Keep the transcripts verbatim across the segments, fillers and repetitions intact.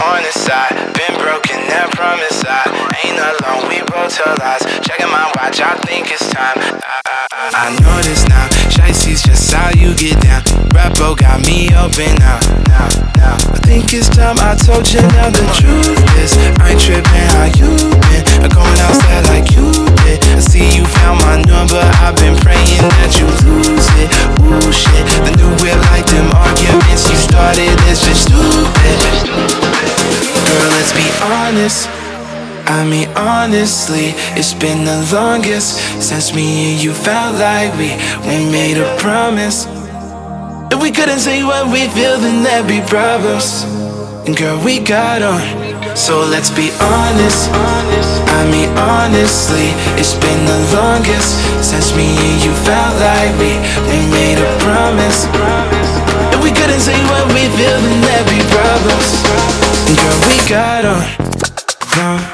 on the side. Been broken, that promise I ain't alone, we both tell lies. Checking my watch, I think it's time. I, I, I, I know this now, Shicy's just how you get down. Rapo got me open now, now, now. I think it's time I told you now. The truth is, I ain't tripping how you been. I'm going outside like you did. I see you found my number, I've been praying that you lose it. Ooh shit, the new whip like them arguments you started is just stupid. Girl, let's be honest, I mean honestly, it's been the longest since me and you felt like we, we made a promise. If we couldn't say what we feel, then there'd be problems. And girl, we got on, so let's be honest. I mean honestly, it's been the longest since me and you felt like we, we made a promise. If we couldn't say what we feel, then there'd be problems. And girl, we got on, on.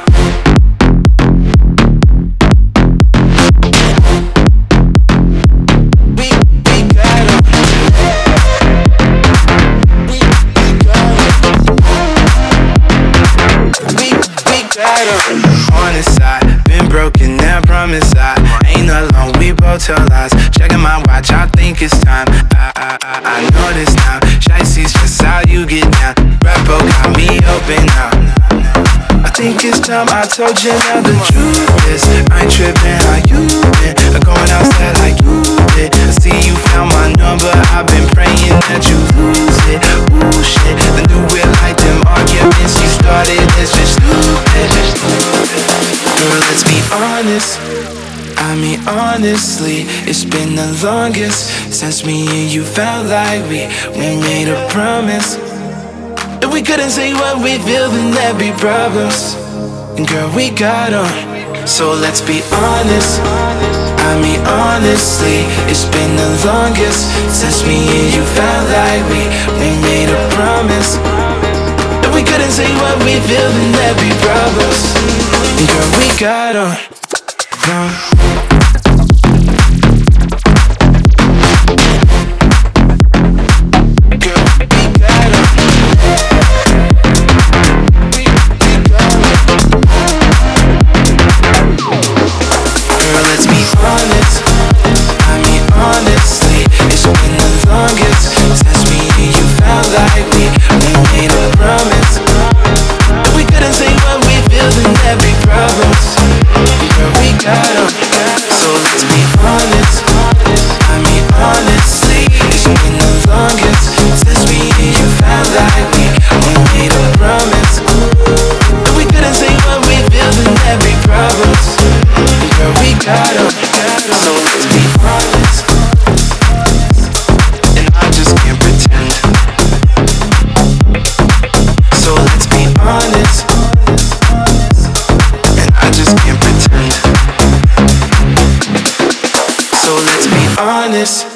On the side, been broken, now promise I ain't alone, we both tell lies. Checking my watch, I think it's time. I, I, I, I know this now, Shicy's just how you get down. Rapo got me open now. I think it's time I told you now. The truth is, I ain't tripping how you been. I'm going outside like you did. I see you found my number, I've been praying that you lose it. Ooh shit, the new whip like them arguments you started is just stupid. Girl, let's be honest, I mean honestly, it's been the longest since me and you felt like we, we made a promise. If we couldn't say what we feel, then there'd be problems. And girl, we got on, so let's be honest. I mean honestly, it's been the longest since me and you felt like we, we made a promise. If we couldn't say what we feel, then there'd be problems. And girl, we got on, on. Honest.